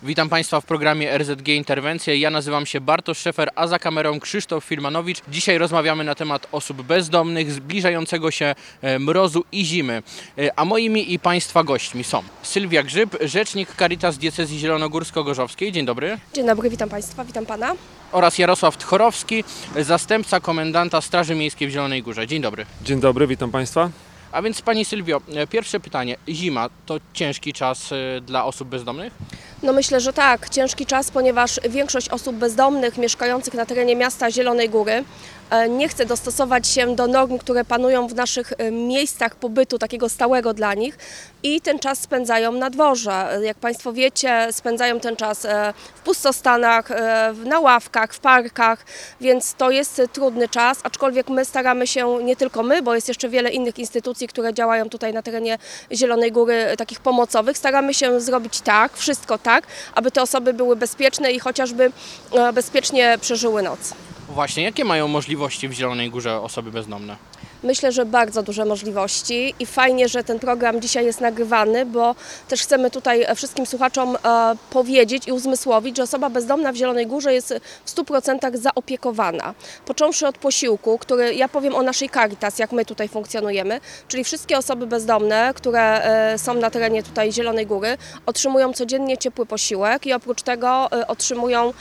Witam Państwa w programie RZG Interwencje. Ja nazywam się Bartosz Szefer, a za kamerą Krzysztof Filmanowicz. Dzisiaj rozmawiamy na temat osób bezdomnych, zbliżającego się mrozu i zimy. A moimi i Państwa gośćmi są Sylwia Grzyb, rzecznik Caritas Diecezji Zielonogórsko-Gorzowskiej. Dzień dobry. Dzień dobry, witam Państwa, witam Pana. Oraz Jarosław Tchorowski, zastępca komendanta Straży Miejskiej w Zielonej Górze. Dzień dobry. Dzień dobry, witam Państwa. A więc Pani Sylwio, pierwsze pytanie. Zima to ciężki czas dla osób bezdomnych? No myślę, że tak, ciężki czas, ponieważ większość osób bezdomnych mieszkających na terenie miasta Zielonej Góry nie chce dostosować się do norm, które panują w naszych miejscach pobytu, takiego stałego dla nich, i ten czas spędzają na dworze. Jak Państwo wiecie, spędzają ten czas w pustostanach, na ławkach, w parkach, więc to jest trudny czas, aczkolwiek my staramy się, nie tylko my, bo jest jeszcze wiele innych instytucji, które działają tutaj na terenie Zielonej Góry, takich pomocowych, staramy się zrobić tak, wszystko tak, aby te osoby były bezpieczne i chociażby bezpiecznie przeżyły noc. Właśnie, jakie mają możliwości w Zielonej Górze osoby bezdomne? Myślę, że bardzo duże możliwości i fajnie, że ten program dzisiaj jest nagrywany, bo też chcemy tutaj wszystkim słuchaczom powiedzieć i uzmysłowić, że osoba bezdomna w Zielonej Górze jest w 100% zaopiekowana. Począwszy od posiłku, który, ja powiem o naszej Caritas, jak my tutaj funkcjonujemy, czyli wszystkie osoby bezdomne, które są na terenie tutaj Zielonej Góry, otrzymują codziennie ciepły posiłek i oprócz tego otrzymują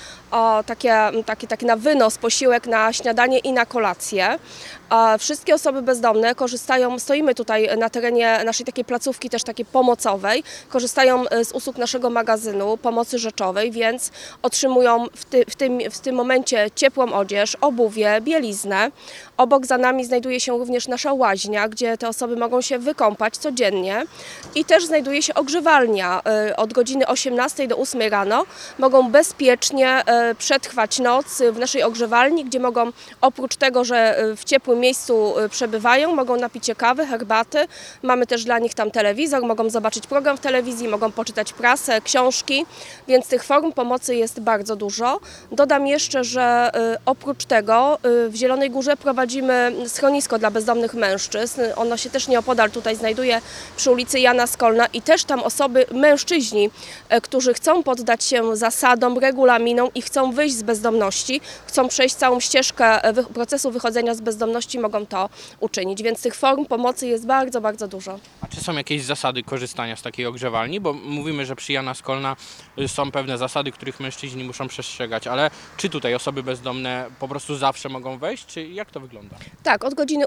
taki na wynos posiłek na śniadanie i na kolację. Wszystkie osoby bezdomne korzystają, stoimy tutaj na terenie naszej takiej placówki też takiej pomocowej, korzystają z usług naszego magazynu pomocy rzeczowej, więc otrzymują w tym momencie ciepłą odzież, obuwie, bieliznę. Obok za nami znajduje się również nasza łaźnia, gdzie te osoby mogą się wykąpać codziennie i też znajduje się ogrzewalnia. Od godziny 18 do 8 rano mogą bezpiecznie przetrwać noc w naszej ogrzewalni, gdzie mogą oprócz tego, że w ciepłym miejscu przebywają, mogą napić się kawy, herbaty. Mamy też dla nich tam telewizor, mogą zobaczyć program w telewizji, mogą poczytać prasę, książki, więc tych form pomocy jest bardzo dużo. Dodam jeszcze, że oprócz tego w Zielonej Górze prowadzimy schronisko dla bezdomnych mężczyzn. Ono się też nieopodal tutaj znajduje przy ulicy Jana Skolna i też tam osoby, mężczyźni, którzy chcą poddać się zasadom, regulaminom i chcą wyjść z bezdomności, chcą przejść całą ścieżkę procesu wychodzenia z bezdomności, mogą to uczynić, więc tych form pomocy jest bardzo, bardzo dużo. A czy są jakieś zasady korzystania z takiej ogrzewalni? Bo mówimy, że przy Jana Skolna są pewne zasady, których mężczyźni muszą przestrzegać, ale czy tutaj osoby bezdomne po prostu zawsze mogą wejść, czy jak to wygląda? Tak,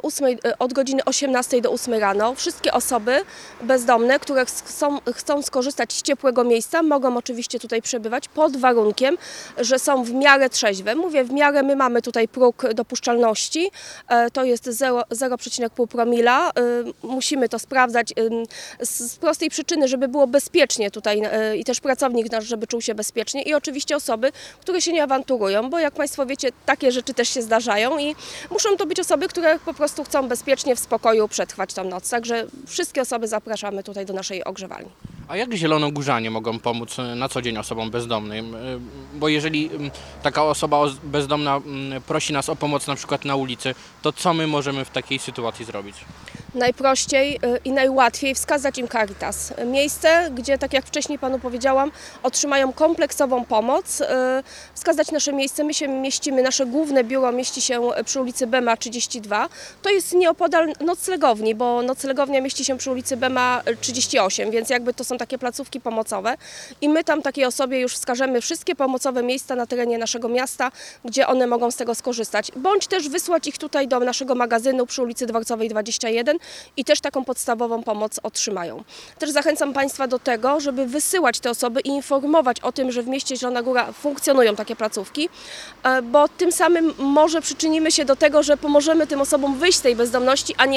od godziny 18 do 8 rano wszystkie osoby bezdomne, które chcą skorzystać z ciepłego miejsca, mogą oczywiście tutaj przebywać pod warunkiem, że są w miarę trzeźwe. Mówię w miarę, my mamy tutaj próg dopuszczalności, to jest 0,5 promila. Musimy to sprawdzać z prostej przyczyny, żeby było bezpiecznie tutaj i też pracownik nasz, żeby czuł się bezpiecznie i oczywiście osoby, które się nie awanturują, bo jak Państwo wiecie, takie rzeczy też się zdarzają i muszą to być osoby, które po prostu chcą bezpiecznie, w spokoju przetrwać tą noc. Także wszystkie osoby zapraszamy tutaj do naszej ogrzewalni. A jak zielonogórzanie mogą pomóc na co dzień osobom bezdomnym? Bo jeżeli taka osoba bezdomna prosi nas o pomoc na przykład na ulicy, to co my możemy w takiej sytuacji zrobić? Najprościej i najłatwiej wskazać im Caritas. Miejsce, gdzie, tak jak wcześniej Panu powiedziałam, otrzymają kompleksową pomoc. Wskazać nasze miejsce. My się mieścimy, nasze główne biuro mieści się przy ulicy Bema 32. To jest nieopodal noclegowni, bo noclegownia mieści się przy ulicy Bema 38, więc jakby to są takie placówki pomocowe i my tam takiej osobie już wskażemy wszystkie pomocowe miejsca na terenie naszego miasta, gdzie one mogą z tego skorzystać, bądź też wysłać ich tutaj do naszego magazynu przy ulicy Dworcowej 21 i też taką podstawową pomoc otrzymają. Też zachęcam Państwa do tego, żeby wysyłać te osoby i informować o tym, że w mieście Zielona Góra funkcjonują takie placówki, bo tym samym może przyczynimy się do tego, że pomożemy tym osobom wyjść z tej bezdomności, a nie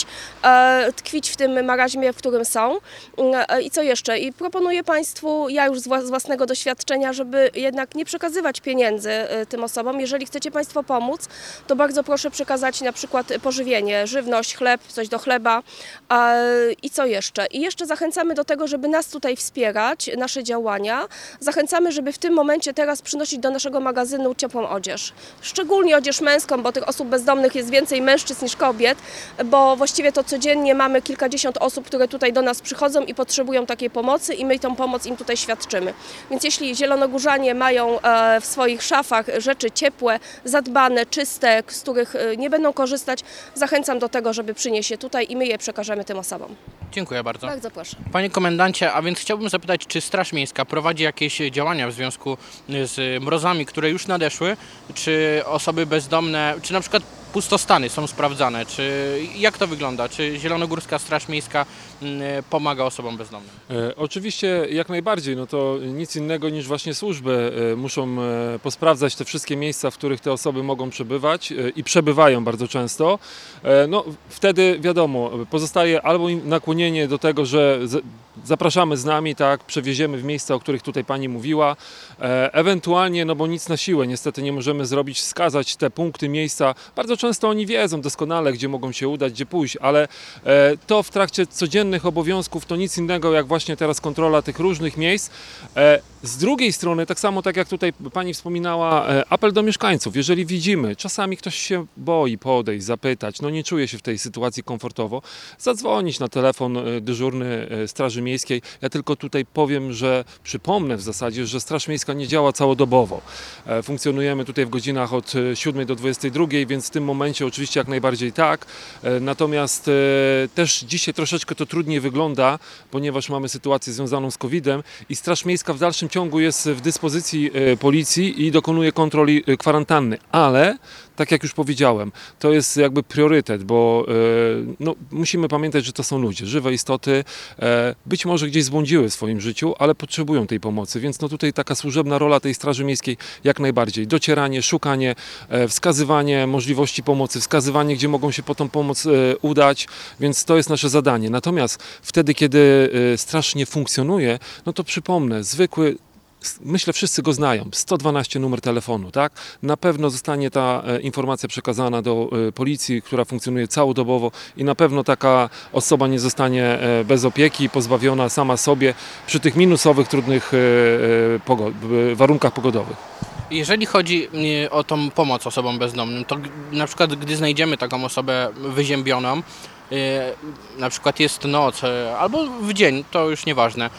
tkwić w tym maraźmie, w którym są. I co jeszcze? I proponuję Państwu, ja już z własnego doświadczenia, żeby jednak nie przekazywać pieniędzy tym osobom. Jeżeli chcecie Państwo pomóc, to bardzo proszę przekazać na przykład pożywienie, żywność, chleb, coś do chleba. I co jeszcze? I jeszcze zachęcamy do tego, żeby nas tutaj wspierać, nasze działania. Zachęcamy, żeby w tym momencie teraz przynosić do naszego magazynu ciepłą odzież. Szczególnie odzież męską, bo tych osób bezdomnych jest więcej mężczyzn niż kobiet, bo właściwie to codziennie mamy kilkadziesiąt osób, które tutaj do nas przychodzą i potrzebują takiej pomocy i my tą pomoc im tutaj świadczymy. Więc jeśli zielonogórzanie mają w swoich szafach rzeczy ciepłe, zadbane, czyste, z których nie będą korzystać, zachęcam do tego, żeby przynieść je tutaj i my je przekażemy tym osobom. Dziękuję bardzo. Bardzo proszę. Panie komendancie, a więc chciałbym zapytać, czy Straż Miejska prowadzi jakieś działania w związku z mrozami, które już nadeszły? Czy osoby bezdomne, czy na przykład pustostany są sprawdzane? Czy jak to wygląda? Czy Zielonogórska Straż Miejska pomaga osobom bezdomnym? Oczywiście jak najbardziej, no to nic innego niż właśnie służby muszą posprawdzać te wszystkie miejsca, w których te osoby mogą przebywać i przebywają bardzo często. No wtedy wiadomo, pozostaje albo im nakłonienie do tego, że zapraszamy z nami, tak, przewieziemy w miejsca, o których tutaj Pani mówiła, ewentualnie, no bo nic na siłę niestety nie możemy zrobić, wskazać te punkty, miejsca. Bardzo często oni wiedzą doskonale, gdzie mogą się udać, gdzie pójść, ale to w trakcie codziennych obowiązków to nic innego jak właśnie teraz kontrola tych różnych miejsc. Z drugiej strony, tak samo tak jak tutaj Pani wspominała, apel do mieszkańców. Jeżeli widzimy, czasami ktoś się boi podejść, zapytać, no nie czuje się w tej sytuacji komfortowo, zadzwonić na telefon dyżurny Straży Miejskiej. Ja tylko tutaj powiem, że przypomnę w zasadzie, że Straż Miejska nie działa całodobowo. Funkcjonujemy tutaj w godzinach od 7 do 22, więc w tym momencie oczywiście jak najbardziej tak. Natomiast też dzisiaj troszeczkę to trudniej wygląda, ponieważ mamy sytuację związaną z COVID-em i Straż Miejska w dalszym ciągu jest w dyspozycji policji i dokonuje kontroli kwarantanny, ale tak jak już powiedziałem, to jest jakby priorytet, bo no, musimy pamiętać, że to są ludzie, żywe istoty, być może gdzieś zbłądziły w swoim życiu, ale potrzebują tej pomocy, więc no tutaj taka służebna rola tej Straży Miejskiej jak najbardziej. Docieranie, szukanie, wskazywanie możliwości pomocy, wskazywanie, gdzie mogą się po tą pomoc udać, więc to jest nasze zadanie. Natomiast wtedy, kiedy straż nie funkcjonuje, no to przypomnę, zwykły, myślę wszyscy go znają, 112 numer telefonu, tak? Na pewno zostanie ta informacja przekazana do policji, która funkcjonuje całodobowo i na pewno taka osoba nie zostanie bez opieki, pozbawiona sama sobie przy tych minusowych, trudnych warunkach pogodowych. Jeżeli chodzi o tą pomoc osobom bezdomnym, to na przykład gdy znajdziemy taką osobę wyziębioną, na przykład jest noc albo w dzień, to już nieważne,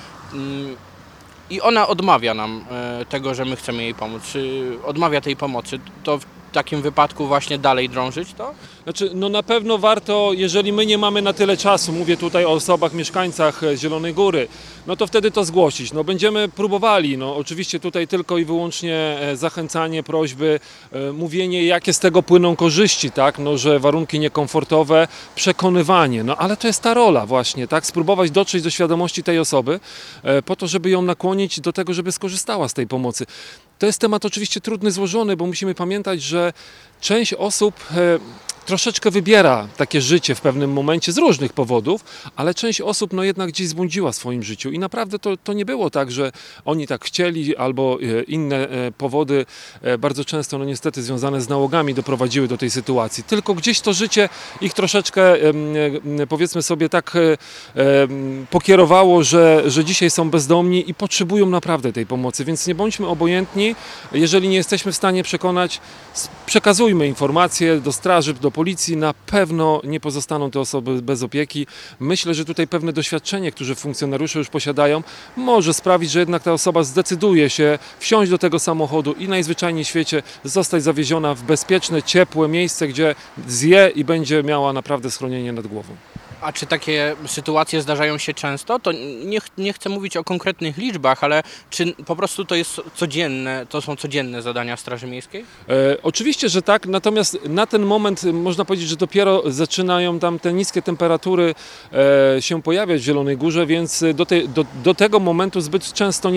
i ona odmawia nam tego, że my chcemy jej pomóc, czy odmawia tej pomocy, to w takim wypadku właśnie dalej drążyć to? Znaczy, no na pewno warto, jeżeli my nie mamy na tyle czasu, mówię tutaj o osobach, mieszkańcach Zielonej Góry, no to wtedy to zgłosić. No będziemy próbowali, no oczywiście tutaj tylko i wyłącznie zachęcanie, prośby, mówienie jakie z tego płyną korzyści, tak, no że warunki niekomfortowe, przekonywanie, no ale to jest ta rola właśnie, tak, spróbować dotrzeć do świadomości tej osoby po to, żeby ją nakłonić do tego, żeby skorzystała z tej pomocy. To jest temat oczywiście trudny, złożony, bo musimy pamiętać, że część osób troszeczkę wybiera takie życie w pewnym momencie z różnych powodów, ale część osób no jednak gdzieś zbłądziła w swoim życiu i naprawdę to nie było tak, że oni tak chcieli albo inne powody bardzo często no niestety związane z nałogami doprowadziły do tej sytuacji, tylko gdzieś to życie ich troszeczkę powiedzmy sobie tak pokierowało, że dzisiaj są bezdomni i potrzebują naprawdę tej pomocy, więc nie bądźmy obojętni, jeżeli nie jesteśmy w stanie przekonać, przekazujmy informacje do straży, do policji, na pewno nie pozostaną te osoby bez opieki. Myślę, że tutaj pewne doświadczenie, które funkcjonariusze już posiadają, może sprawić, że jednak ta osoba zdecyduje się wsiąść do tego samochodu i najzwyczajniej w świecie zostać zawieziona w bezpieczne, ciepłe miejsce, gdzie zje i będzie miała naprawdę schronienie nad głową. A czy takie sytuacje zdarzają się często? To nie chcę mówić o konkretnych liczbach, ale czy po prostu to jest codzienne, to są codzienne zadania Straży Miejskiej? Oczywiście, że tak, natomiast na ten moment można powiedzieć, że dopiero zaczynają tam te niskie temperatury się pojawiać w Zielonej Górze, więc do tego momentu zbyt często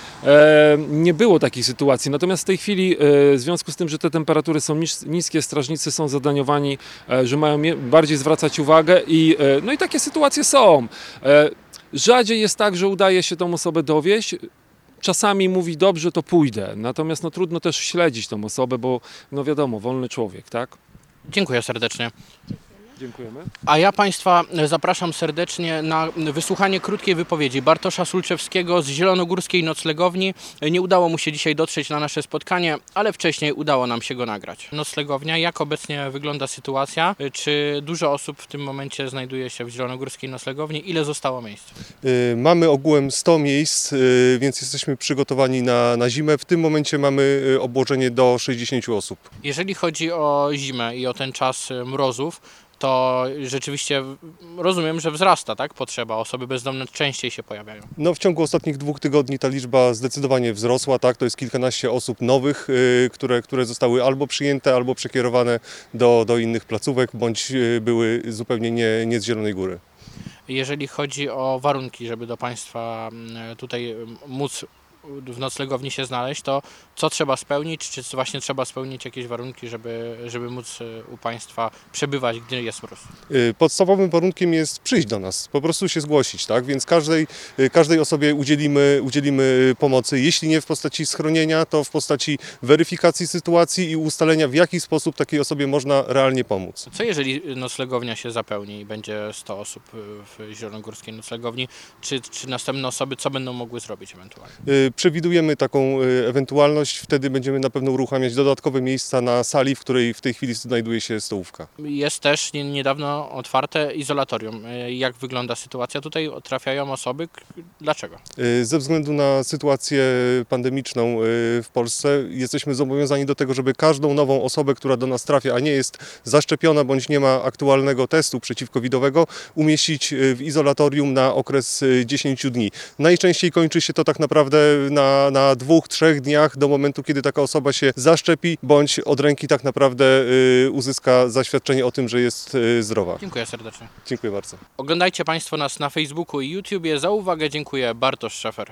nie było takich sytuacji. Natomiast w tej chwili w związku z tym, że te temperatury są niskie, strażnicy są zadaniowani, że mają bardziej zwracać uwagę i no i takie sytuacje są. Rzadziej jest tak, że udaje się tą osobę dowieźć. Czasami mówi dobrze, to pójdę. Natomiast no trudno też śledzić tą osobę, bo no wiadomo, wolny człowiek, tak? Dziękuję serdecznie. Dziękujemy. A ja Państwa zapraszam serdecznie na wysłuchanie krótkiej wypowiedzi Bartosza Sulczewskiego z Zielonogórskiej Noclegowni. Nie udało mu się dzisiaj dotrzeć na nasze spotkanie, ale wcześniej udało nam się go nagrać. Noclegownia, jak obecnie wygląda sytuacja? Czy dużo osób w tym momencie znajduje się w Zielonogórskiej Noclegowni? Ile zostało miejsc? Mamy ogółem 100 miejsc, więc jesteśmy przygotowani na zimę. W tym momencie mamy obłożenie do 60 osób. Jeżeli chodzi o zimę i o ten czas mrozów, to rzeczywiście rozumiem, że wzrasta, tak? Potrzeba. Osoby bezdomne częściej się pojawiają. No, w ciągu ostatnich 2 tygodni ta liczba zdecydowanie wzrosła. Tak? To jest kilkanaście osób nowych, które zostały albo przyjęte, albo przekierowane do innych placówek, bądź były zupełnie nie z Zielonej Góry. Jeżeli chodzi o warunki, żeby do Państwa tutaj móc w noclegowni się znaleźć, to co trzeba spełnić? Czy właśnie trzeba spełnić jakieś warunki, żeby móc u Państwa przebywać, gdy jest mróz? Podstawowym warunkiem jest przyjść do nas, po prostu się zgłosić, tak? Więc każdej osobie udzielimy pomocy, jeśli nie w postaci schronienia, to w postaci weryfikacji sytuacji i ustalenia, w jaki sposób takiej osobie można realnie pomóc. Co jeżeli noclegownia się zapełni i będzie 100 osób w Zielonogórskiej Noclegowni? Czy następne osoby co będą mogły zrobić ewentualnie? Przewidujemy taką ewentualność, wtedy będziemy na pewno uruchamiać dodatkowe miejsca na sali, w której w tej chwili znajduje się stołówka. Jest też niedawno otwarte izolatorium. Jak wygląda sytuacja? Tutaj trafiają osoby. Dlaczego? Ze względu na sytuację pandemiczną w Polsce jesteśmy zobowiązani do tego, żeby każdą nową osobę, która do nas trafia, a nie jest zaszczepiona bądź nie ma aktualnego testu przeciwcovidowego, umieścić w izolatorium na okres 10 dni. Najczęściej kończy się to tak naprawdę na 2-3 dniach do momentu, kiedy taka osoba się zaszczepi, bądź od ręki tak naprawdę uzyska zaświadczenie o tym, że jest zdrowa. Dziękuję serdecznie. Dziękuję bardzo. Oglądajcie Państwo nas na Facebooku i YouTubie. Za uwagę dziękuję. Bartosz Szefer.